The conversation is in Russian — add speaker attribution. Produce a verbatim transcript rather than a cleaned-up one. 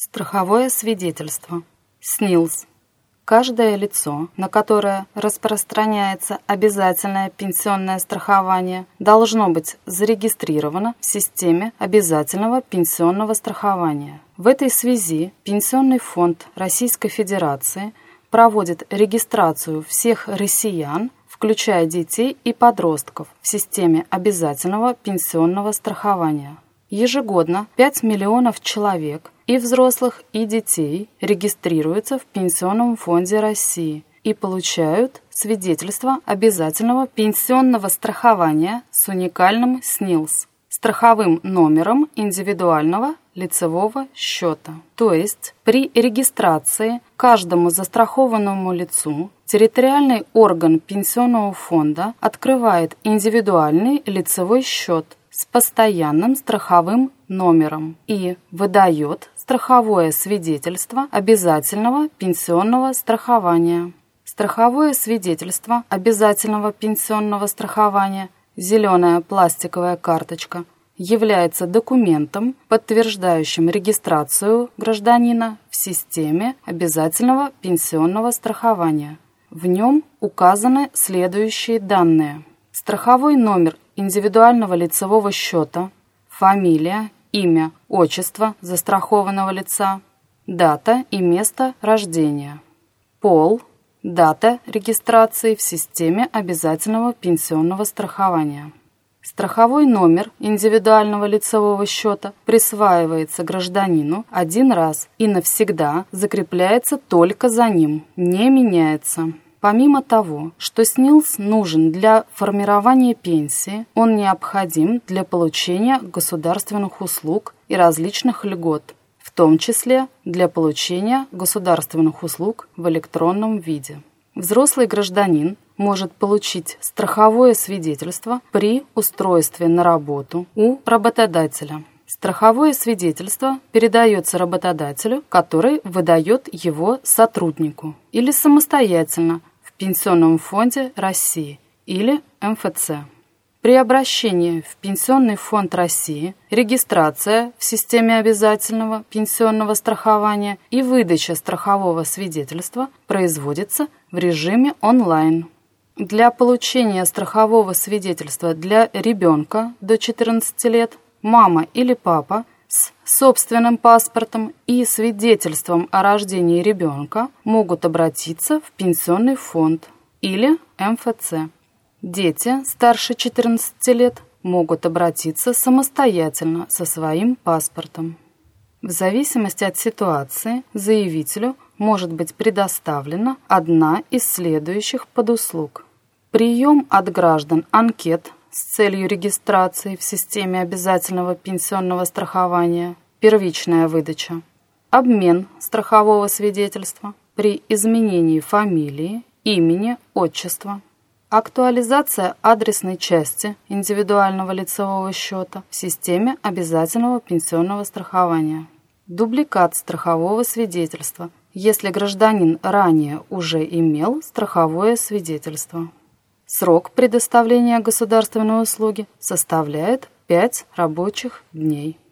Speaker 1: Страховое свидетельство. СНИЛС. Каждое лицо, на которое распространяется обязательное пенсионное страхование, должно быть зарегистрировано в системе обязательного пенсионного страхования. В этой связи Пенсионный фонд Российской Федерации проводит регистрацию всех россиян, включая детей и подростков, в системе обязательного пенсионного страхования. Ежегодно пять миллионов человек, и взрослых, и детей, регистрируются в Пенсионном фонде России и получают свидетельство обязательного пенсионного страхования с уникальным СНИЛС, страховым номером индивидуального лицевого счета. То есть при регистрации каждому застрахованному лицу территориальный орган Пенсионного фонда открывает индивидуальный лицевой счет с постоянным страховым номером и выдает страховое свидетельство обязательного пенсионного страхования. Страховое свидетельство обязательного пенсионного страхования, зеленая пластиковая карточка, является документом, подтверждающим регистрацию гражданина в системе обязательного пенсионного страхования. В нем указаны следующие данные: страховой номер индивидуального лицевого счета, фамилия, имя, отчество застрахованного лица, дата и место рождения, пол, дата регистрации в системе обязательного пенсионного страхования. Страховой номер индивидуального лицевого счета присваивается гражданину один раз и навсегда закрепляется только за ним, не меняется. Помимо того, что СНИЛС нужен для формирования пенсии, он необходим для получения государственных услуг и различных льгот, в том числе для получения государственных услуг в электронном виде. Взрослый гражданин может получить страховое свидетельство при устройстве на работу у работодателя. Страховое свидетельство передается работодателю, который выдает его сотруднику, или самостоятельно в Пенсионном фонде России или эм эф цэ. При обращении в Пенсионный фонд России регистрация в системе обязательного пенсионного страхования и выдача страхового свидетельства производится в режиме онлайн. Для получения страхового свидетельства для ребенка до четырнадцати лет мама или папа с собственным паспортом и свидетельством о рождении ребенка могут обратиться в Пенсионный фонд или эм эф цэ. Дети старше четырнадцати лет могут обратиться самостоятельно со своим паспортом. В зависимости от ситуации заявителю может быть предоставлена одна из следующих подуслуг: прием от граждан анкет с целью регистрации в системе обязательного пенсионного страхования, первичная выдача, обмен страхового свидетельства при изменении фамилии, имени, отчества, актуализация адресной части индивидуального лицевого счета в системе обязательного пенсионного страхования, дубликат страхового свидетельства, если гражданин ранее уже имел страховое свидетельство. Срок предоставления государственной услуги составляет пять рабочих дней.